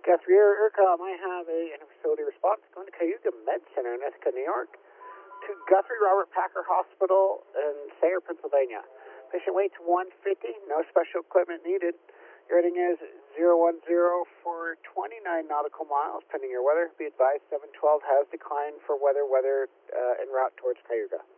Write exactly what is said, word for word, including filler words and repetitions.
Guthrie Air Aircom, I have a, an facility response going to Cayuga Med Center in Ithaca, New York, to Guthrie Robert Packer Hospital in Sayre, Pennsylvania. Patient weight one fifty, no special equipment needed. Your rating is zero one zero for twenty-nine nautical miles, pending your weather. Be advised, seven twelve has declined for weather, weather uh, en route towards Cayuga.